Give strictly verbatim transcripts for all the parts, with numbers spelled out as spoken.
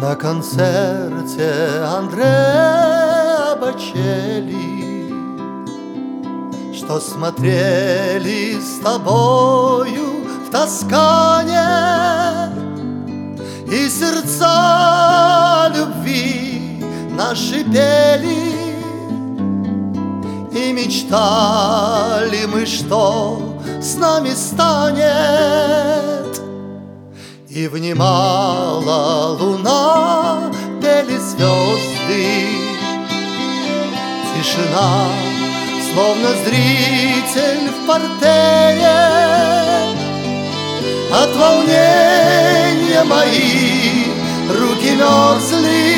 На концерте Андреа Бочелли, что смотрели с тобою в Тоскане, и сердца любви наши пели, и мечтали мы, что с нами станет. И внимала луна, пели звезды. Тишина, словно зритель в портере. От волнения мои руки мерзли,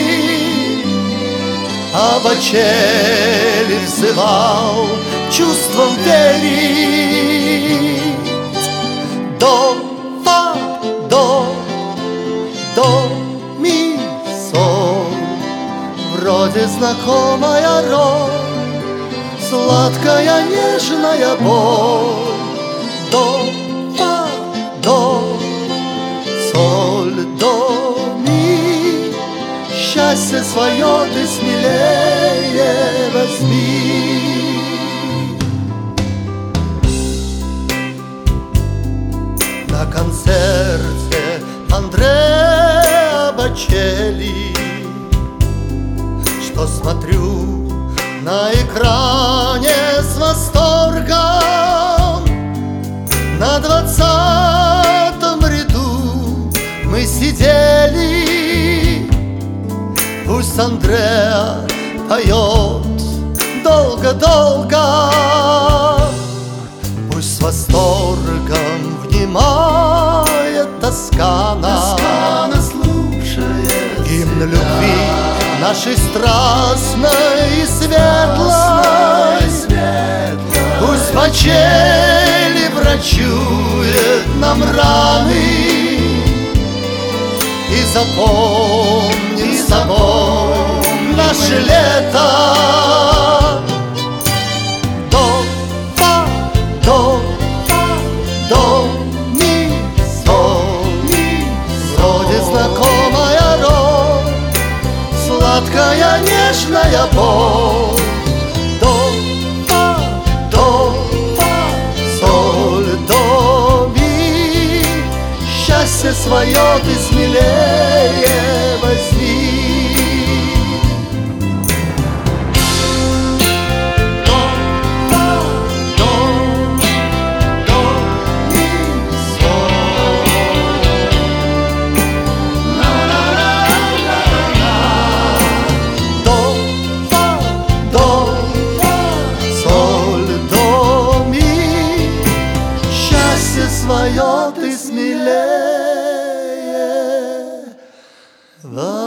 а Бочелли взывал чувством верить. До, фа, до, до, ми, соль. Вроде знакомая роль, сладкая нежная боль. До, фа, до, соль, до, ми. Счастье свое ты смелее возьми. На концерте Андреа Бочелли, что смотрю на экране с восторгом, на двадцатом ряду мы сидели. Пусть Андреа поет долго-долго, пусть с восторгом внимает Тоскана, Тоскана слушает гимн любви нашей страстной и светлой. Пусть Бочелли врачует нам раны и запомнит с собой наше лето. До, фа, до, до, ми, соль. Вроде знакомая роль, сладкая нежная боль. До, фа, до, фа, соль, до, ми. Счастье свое ты смелее возьми. Свое ты смелее возьми.